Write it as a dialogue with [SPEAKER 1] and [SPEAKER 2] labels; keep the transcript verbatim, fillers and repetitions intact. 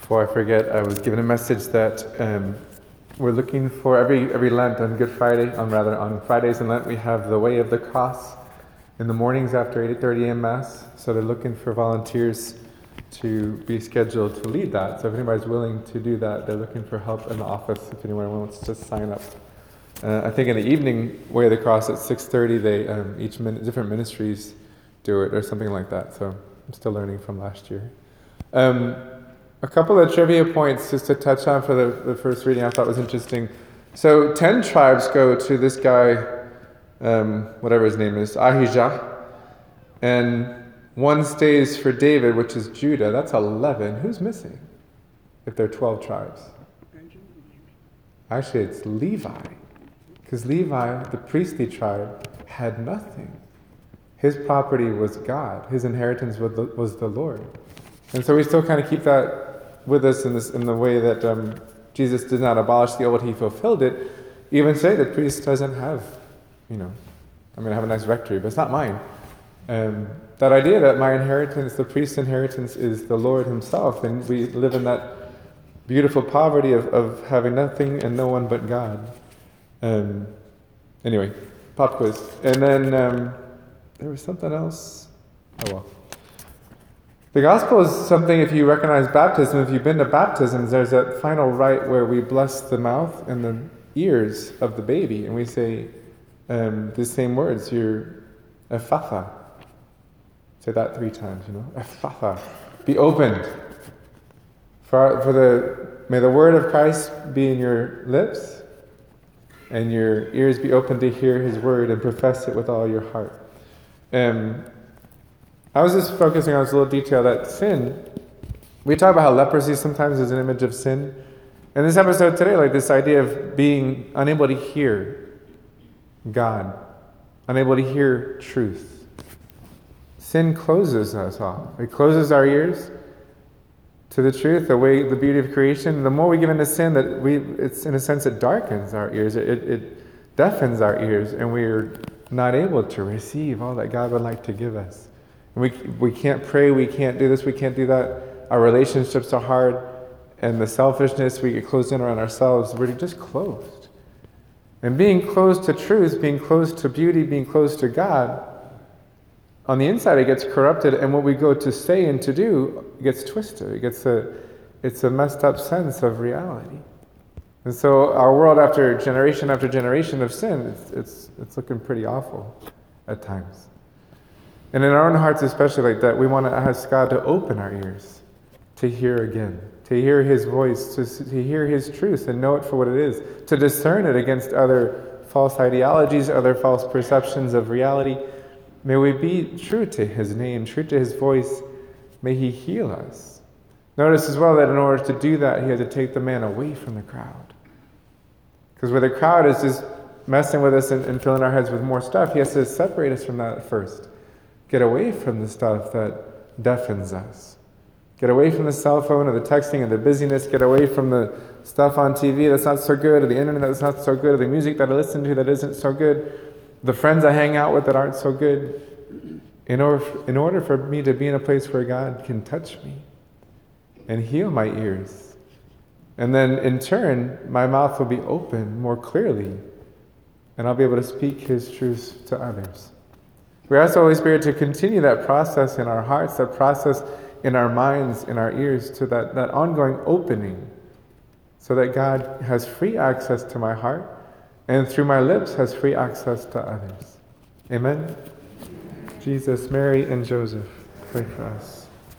[SPEAKER 1] Before I forget, I was given a message that um, we're looking for every every Lent on Good Friday, on rather on Fridays in Lent, we have the Way of the Cross in the mornings after eight thirty a.m. Mass. So they're looking for volunteers to be scheduled to lead that. So if anybody's willing to do that, they're looking for help in the office if anyone wants to sign up. Uh, I think in the evening, Way of the Cross at six thirty, they um, each min- different ministries do it or something like that. So I'm still learning from last year. Um, A couple of trivia points just to touch on for the, the first reading I thought was interesting. So ten tribes go to this guy, um, whatever his name is, Ahijah, and one stays for David, which is Judah. That's eleven. Who's missing if there are twelve tribes? Actually, it's Levi, because Levi, the priestly tribe, had nothing. His property was God. His inheritance was the, was the Lord. And so we still kind of keep that with us in this in the way that um, Jesus did not abolish the old, he fulfilled it. Even say the priest doesn't have, you know, I'm going to have a nice rectory, but it's not mine. Um, that idea that my inheritance, the priest's inheritance, is the Lord himself, and we live in that beautiful poverty of, of having nothing and no one but God. Um, anyway, pop quiz. And then um, there was something else. Oh well. The gospel is something, if you recognize baptism, if you've been to baptisms, there's that final rite where we bless the mouth and the ears of the baby, and we say um, the same words. You're Ephatha. Say that three times, you know. Ephatha. Be opened. For, for the may the word of Christ be in your lips, and your ears be open to hear his word and profess it with all your heart. Um, I was just focusing on this little detail that sin, we talk about how leprosy sometimes is an image of sin. In this episode today, like this idea of being unable to hear God, unable to hear truth. Sin closes us off. It closes our ears to the truth, the way, the beauty of creation. The more we give into sin, that we, it's in a sense it darkens our ears. It, it, it deafens our ears, and we're not able to receive all that God would like to give us. We we can't pray, we can't do this, we can't do that. Our relationships are hard, and the selfishness, we get closed in around ourselves. We're just closed. And being closed to truth, being closed to beauty, being closed to God, on the inside it gets corrupted, and what we go to say and to do gets twisted. It gets a, it's a messed up sense of reality. And so our world, after generation after generation of sin, it's it's, it's looking pretty awful at times. And in our own hearts especially like that, we want to ask God to open our ears to hear again, to hear his voice, to, to hear his truth and know it for what it is, to discern it against other false ideologies, other false perceptions of reality. May we be true to his name, true to his voice. May he heal us. Notice as well that in order to do that, he had to take the man away from the crowd. Because where the crowd is just messing with us and, and filling our heads with more stuff, he has to separate us from that first. Get away from the stuff that deafens us. Get away from the cell phone or the texting and the busyness. Get away from the stuff on T V that's not so good, or the internet that's not so good, or the music that I listen to that isn't so good, the friends I hang out with that aren't so good. In order, in order for me to be in a place where God can touch me and heal my ears. And then in turn, my mouth will be open more clearly, and I'll be able to speak his truth to others. We ask the Holy Spirit to continue that process in our hearts, that process in our minds, in our ears, to that, that ongoing opening, so that God has free access to my heart, and through my lips has free access to others. Amen? Jesus, Mary, and Joseph, pray for us.